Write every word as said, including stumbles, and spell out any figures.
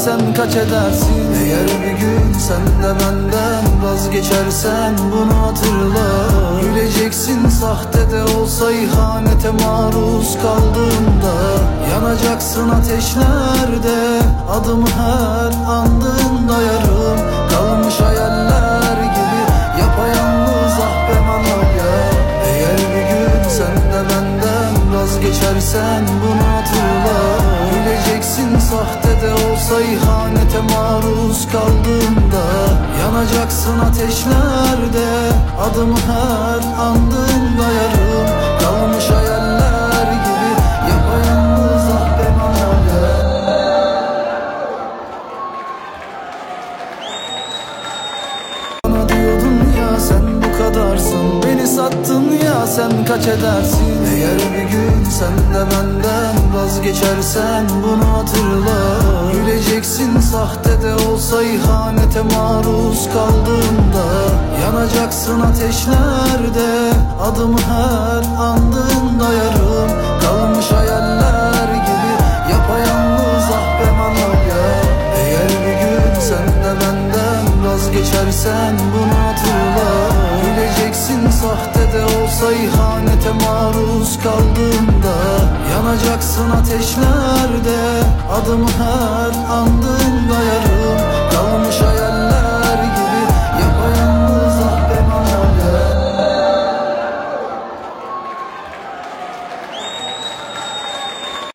sen kaç edersin? Eğer bir gün sen de benden vazgeçersen bunu hatırla. Güleceksin sahte de olsa ihanete maruz kaldığımda. Yanacaksın ateşlerde adımı her andığında yarım. Kalmış hayaller gibi yapayalnız ah be Manolya. Eğer bir gün sen de benden vazgeçersen bunu hatırla. Güleceksin sahte de olsa ihanete maruz kaldığımda. Yanacaksın ateşlerde adımı her andığında yarım. Kalmış hayaller gibi yapayalnız ah be Manolya. Bana diyordun ya sen bu kadarsın, beni sattın ya sen kaç edersin? Eğer bir gün sen de benden vazgeçersen bunu hatırla. Güleceksin sahte de olsa ihanete maruz kaldığımda. Yanacaksın ateşlerde adımı her andığında yarım. Kalmış hayaller gibi yapayalnız ah be Manolya. Eğer bir gün sen de benden vazgeçersen bunu hatırla. Güleceksin sahte de olsa ihanete maruz kaldığımda. Yanacaksın ateşlerde adımı her andığında.